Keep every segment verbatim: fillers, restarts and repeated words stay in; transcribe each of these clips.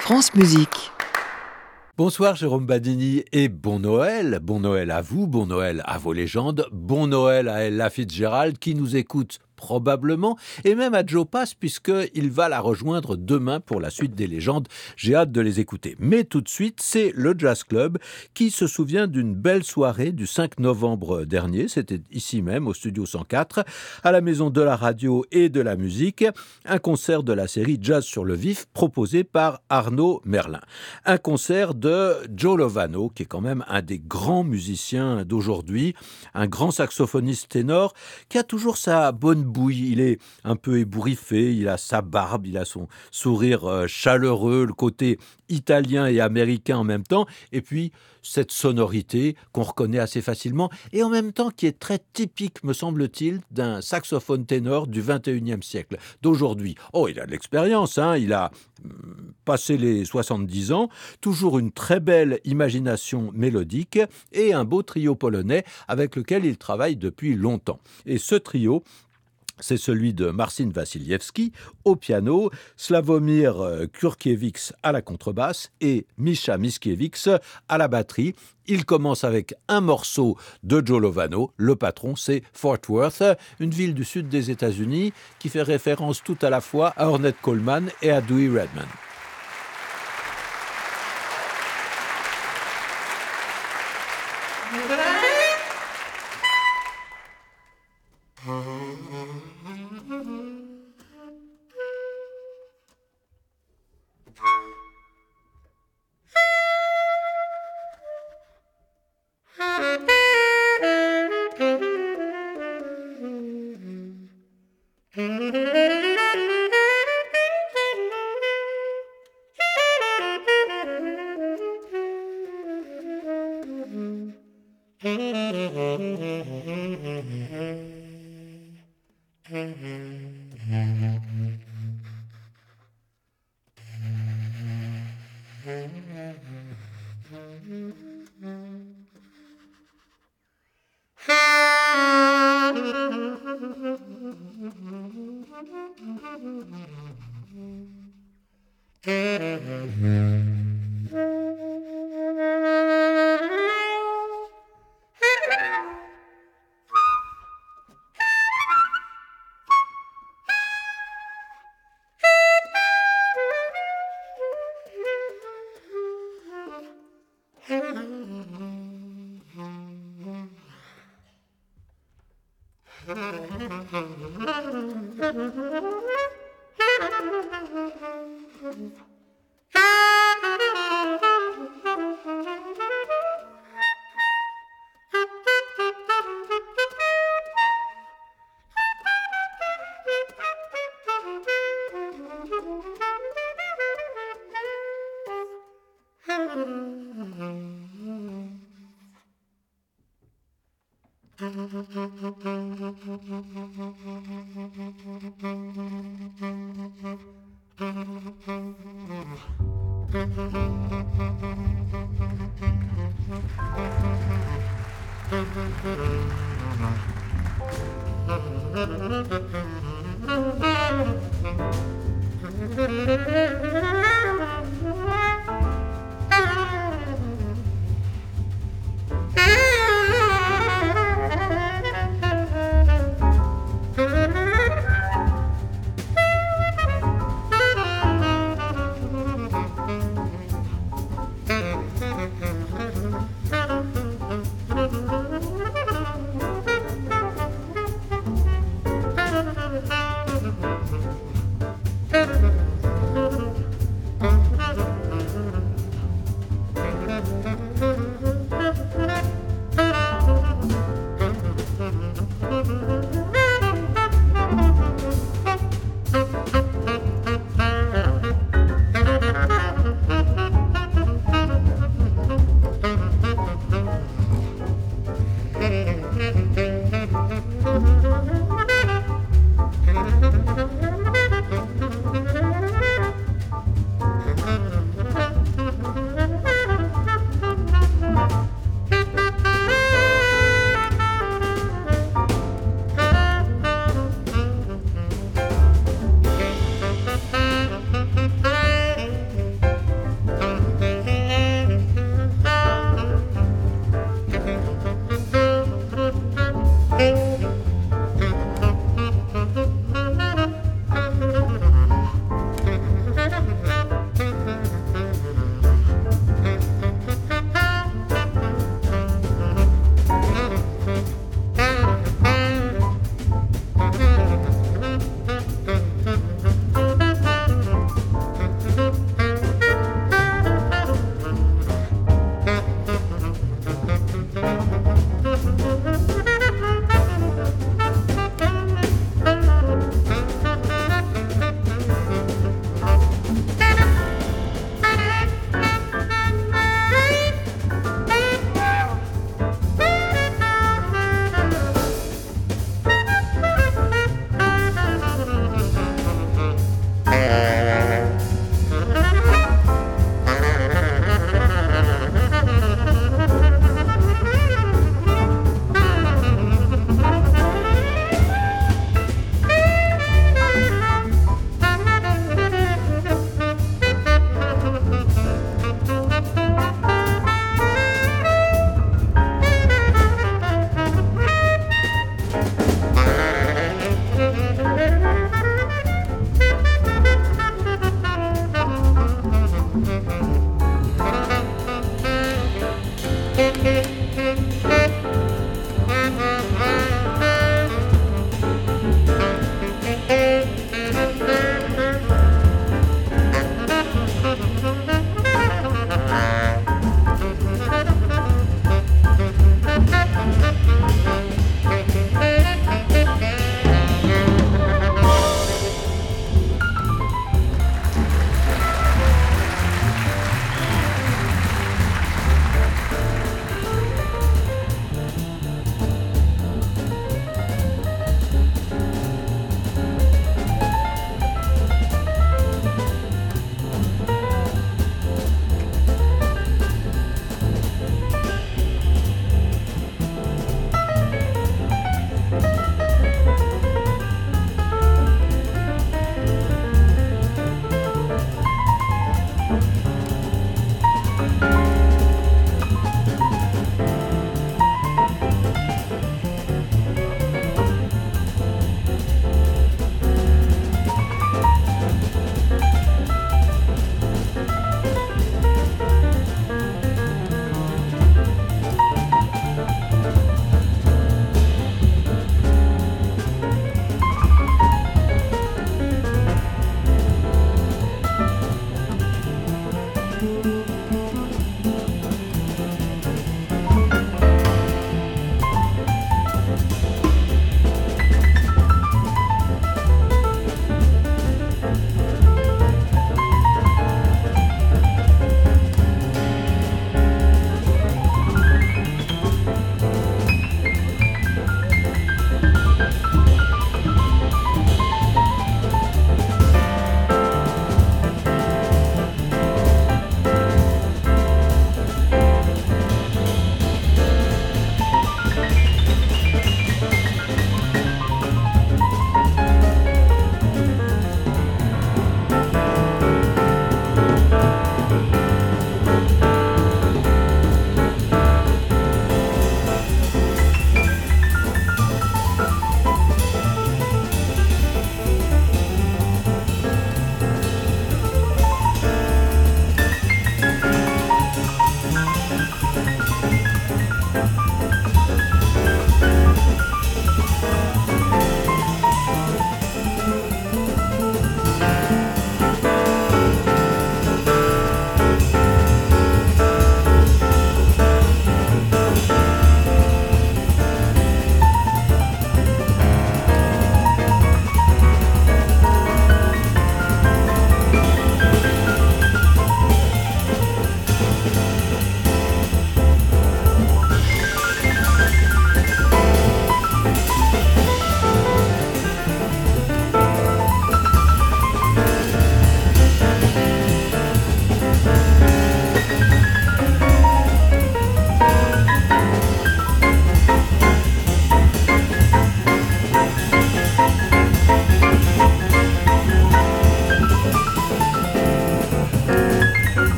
France Musique. Bonsoir Jérôme Badini et bon Noël. Bon Noël à vous, bon Noël à vos légendes, bon Noël à Ella Fitzgerald qui nous écoute probablement, et même à Joe Pass puisqu'il va la rejoindre demain pour la suite des légendes. J'ai hâte de les écouter. Mais tout de suite, c'est le Jazz Club qui se souvient d'une belle soirée du cinq novembre dernier. C'était ici même au Studio cent quatre, à la Maison de la Radio et de la Musique, un concert de la série Jazz sur le vif proposé par Arnaud Merlin. Un concert de Joe Lovano, qui est quand même un des grands musiciens d'aujourd'hui, un grand saxophoniste ténor qui a toujours sa bonne bouille. Il est un peu ébouriffé, il a sa barbe, il a son sourire euh, chaleureux, le côté italien et américain en même temps, et puis cette sonorité qu'on reconnaît assez facilement, et en même temps qui est très typique, me semble-t-il, d'un saxophone ténor du vingt et unième siècle, d'aujourd'hui. Oh, il a de l'expérience, hein, il a passé les soixante-dix ans, toujours une très belle imagination mélodique et un beau trio polonais avec lequel il travaille depuis longtemps. Et ce trio, c'est celui de Marcin Wasilewski au piano, Sławomir Kurkiewicz à la contrebasse et Mischa Mickiewicz à la batterie. Il commence avec un morceau de Joe Lovano. Le patron, c'est Fort Worth, une ville du sud des États-Unis qui fait référence tout à la fois à Ornette Coleman et à Dewey Redman. Thank you.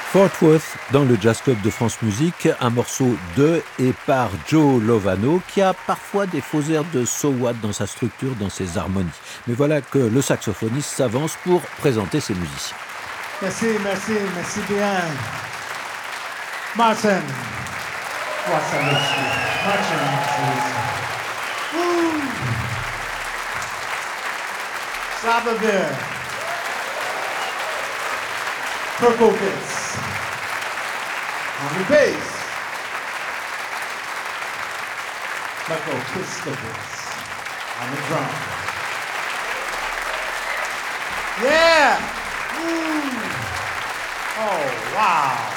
Fort Worth dans le Jazz Club de France Musique, un morceau de et par Joe Lovano qui a parfois des faux airs de So What dans sa structure, dans ses harmonies. Mais voilà que le saxophoniste s'avance pour présenter ses musiciens. Merci, merci, merci bien. Martin Wasilewski. Martin Wasilewski. Slavovir. Prokopis. On the bass, Michael Piskovitz on the drum. Yeah! Woo. Oh, wow.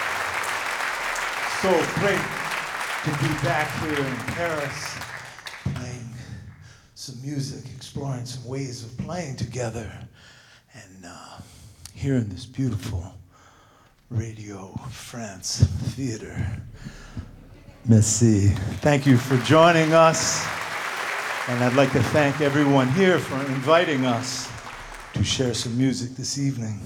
So great to be back here in Paris, playing some music, exploring some ways of playing together, and uh, hearing this beautiful Radio France Theater. Merci. Thank you for joining us. And I'd like to thank everyone here for inviting us to share some music this evening.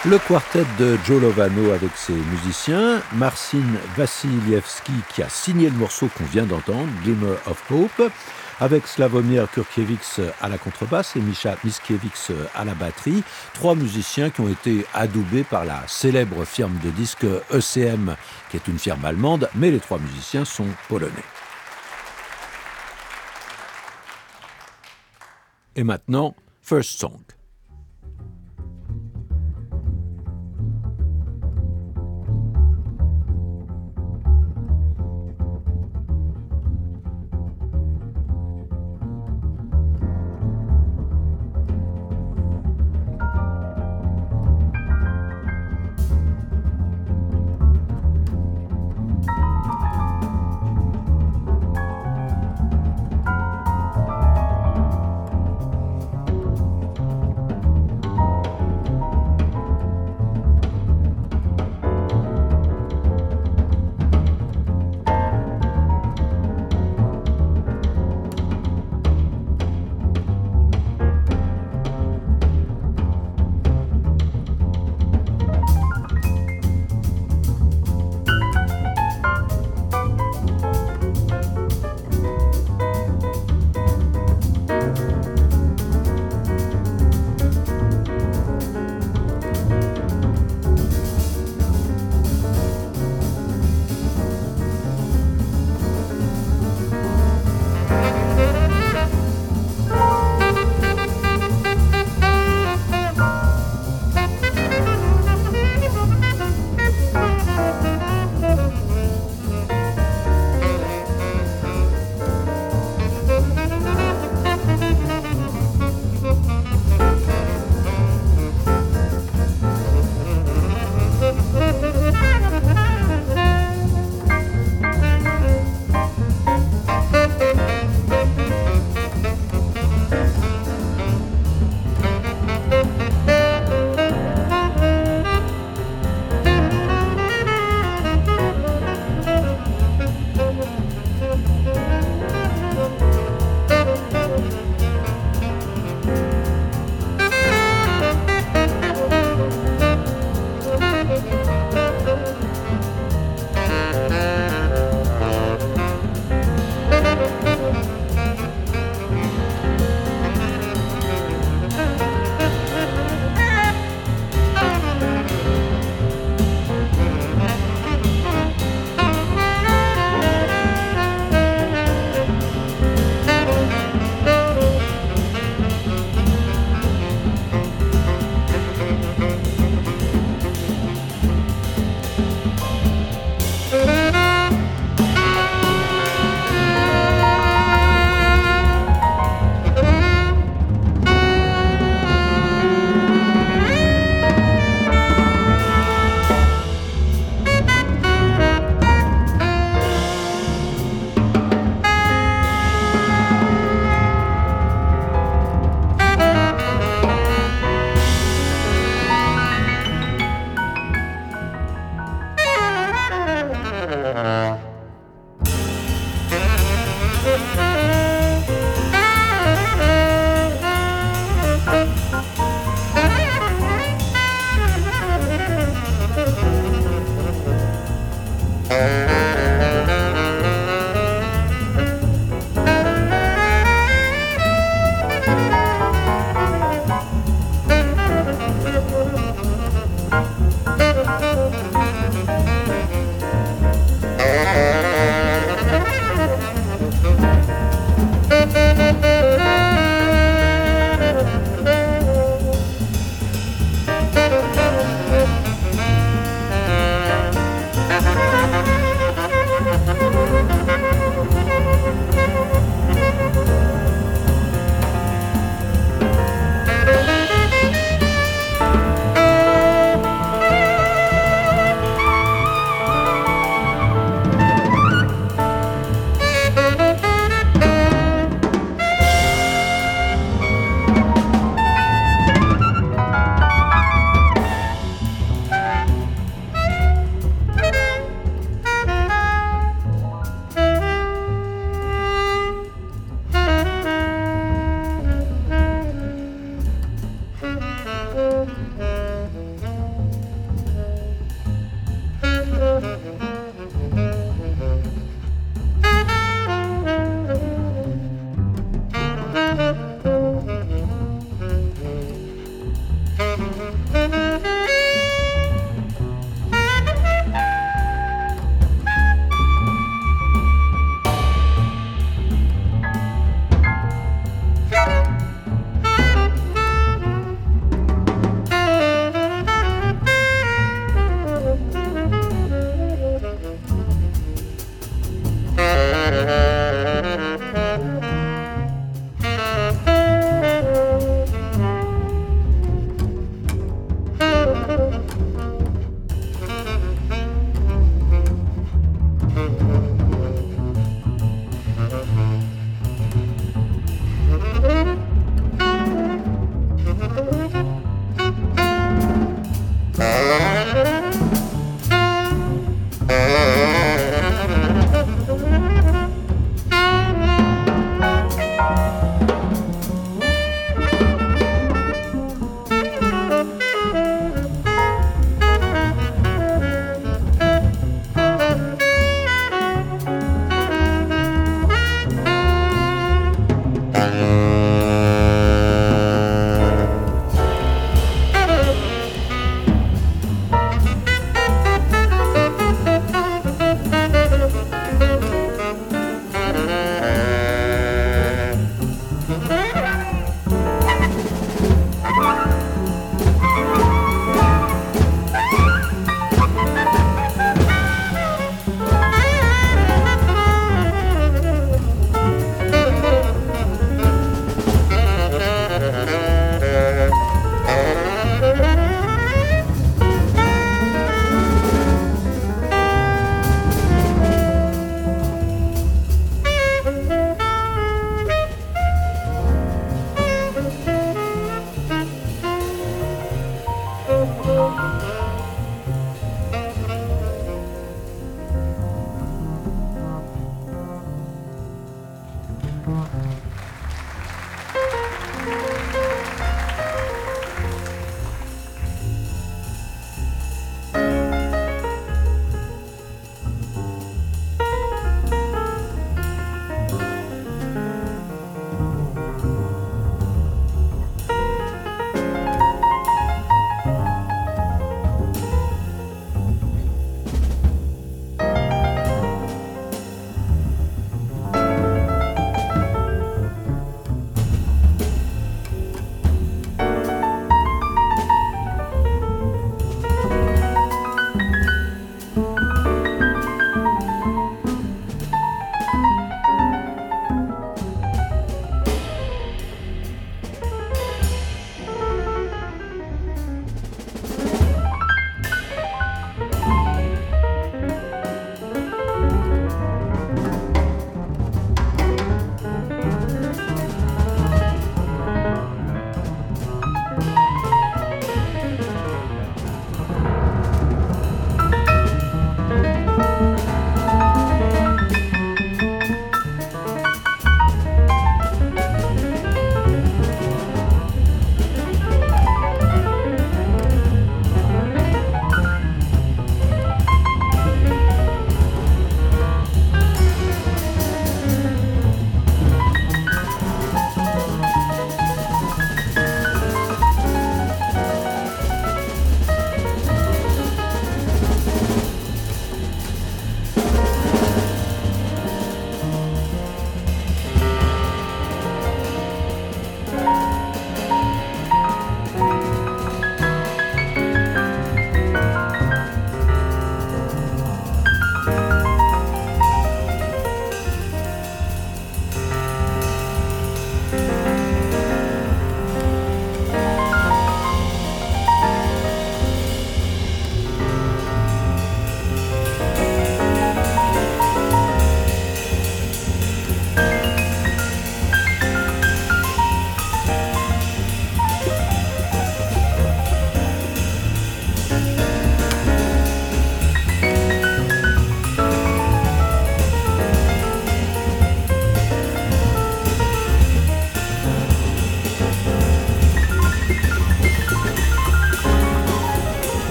Le quartet de Joe Lovano avec ses musiciens, Marcin Wassiliewski qui a signé le morceau qu'on vient d'entendre, Glimmer of Hope, avec Sławomir Kurkiewicz à la contrebasse et Mischa Mickiewicz à la batterie, trois musiciens qui ont été adoubés par la célèbre firme de disques E C M, qui est une firme allemande, mais les trois musiciens sont polonais. Et maintenant, First Song.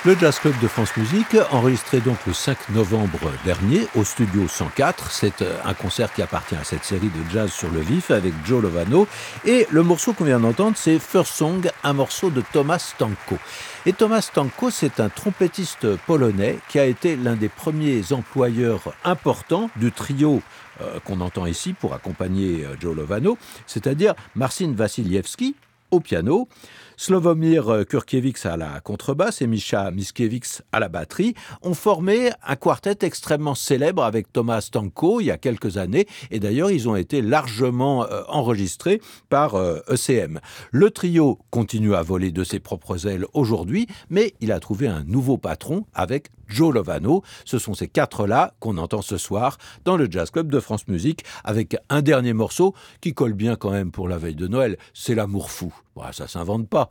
Le Jazz Club de France Musique, enregistré donc le cinq novembre dernier au studio cent quatre. C'est un concert qui appartient à cette série de jazz sur le vif avec Joe Lovano. Et le morceau qu'on vient d'entendre, c'est First Song, un morceau de Tomasz Stanko. Et Tomasz Stanko, c'est un trompettiste polonais qui a été l'un des premiers employeurs importants du trio euh, qu'on entend ici pour accompagner euh, Joe Lovano, c'est-à-dire Marcin Wasilewski au piano, Slawomir Kurkiewicz à la contrebasse et Mischa Mickiewicz à la batterie ont formé un quartet extrêmement célèbre avec Tomasz Stanko il y a quelques années et d'ailleurs ils ont été largement euh, enregistrés par euh, E C M. Le trio continue à voler de ses propres ailes aujourd'hui, mais il a trouvé un nouveau patron avec Joe Lovano. Ce sont ces quatre-là qu'on entend ce soir dans le Jazz Club de France Musique avec un dernier morceau qui colle bien quand même pour la veille de Noël, c'est L'amour fou. Bon, ça s'invente pas.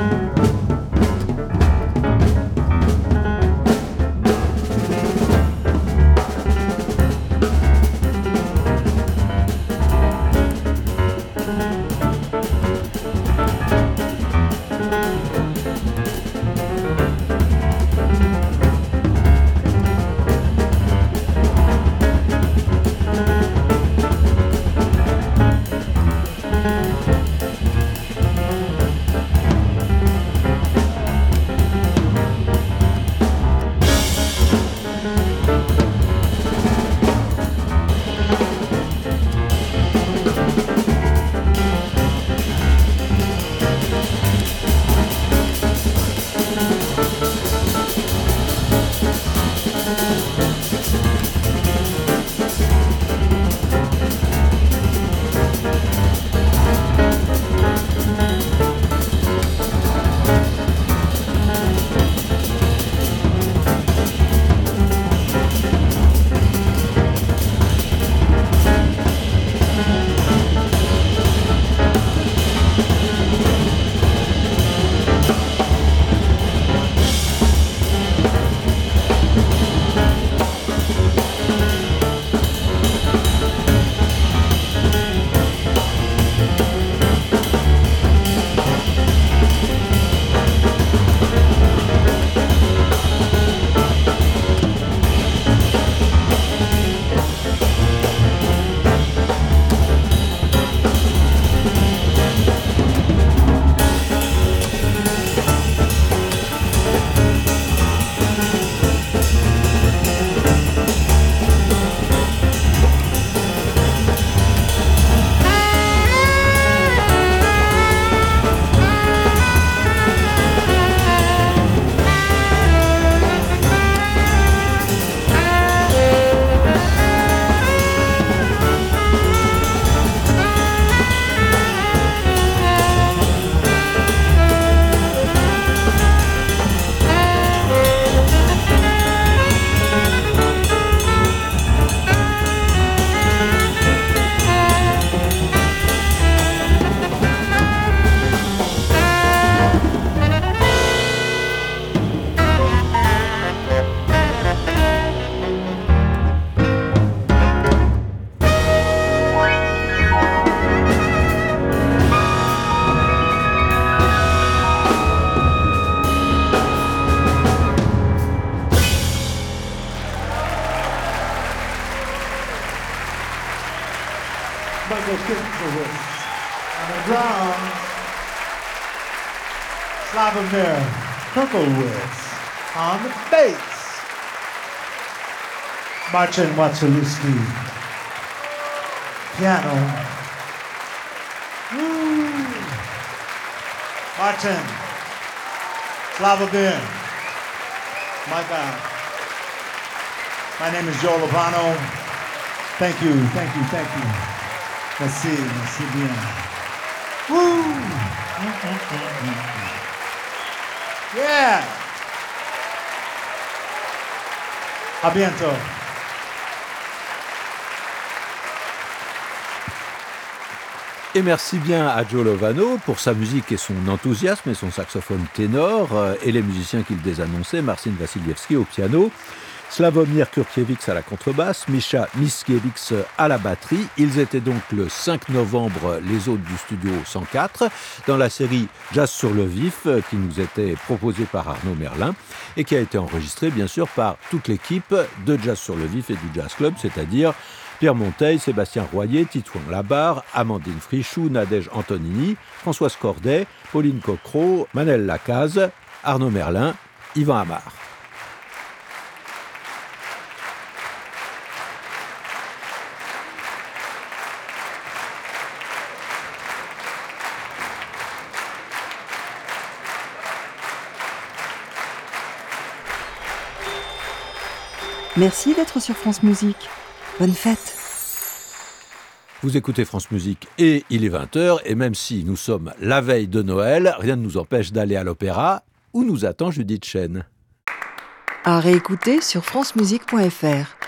Michael Kinslowitz. On the drums, Slavomir Kirkowitz. On the bass, Marcin Watsilewski. Piano. Woo. Marcin. Slavomir. My God. My name is Joe Lovano. Thank you, thank you, thank you. Merci, merci bien. Woo! Yeah! À bientôt. Et merci bien à Joe Lovano pour sa musique et son enthousiasme et son saxophone ténor euh, et les musiciens qu'il désannonçait, Marcin Wasilewski au piano, Slavomir Kurkiewicz à la contrebasse, Misha Miskiewicz à la batterie. Ils étaient donc le cinq novembre les hôtes du studio cent quatre dans la série Jazz sur le vif qui nous était proposée par Arnaud Merlin et qui a été enregistrée bien sûr par toute l'équipe de Jazz sur le vif et du Jazz Club, c'est-à-dire Pierre Monteil, Sébastien Royer, Titouan Labarre, Amandine Frichou, Nadège Antonini, Françoise Corday, Pauline Cocro, Manel Lacaze, Arnaud Merlin, Yvan Amar. Merci d'être sur France Musique. Bonne fête. Vous écoutez France Musique et il est vingt heures et même si nous sommes la veille de Noël, rien ne nous empêche d'aller à l'opéra où nous attend Judith Chen. À réécouter sur francemusique point f r.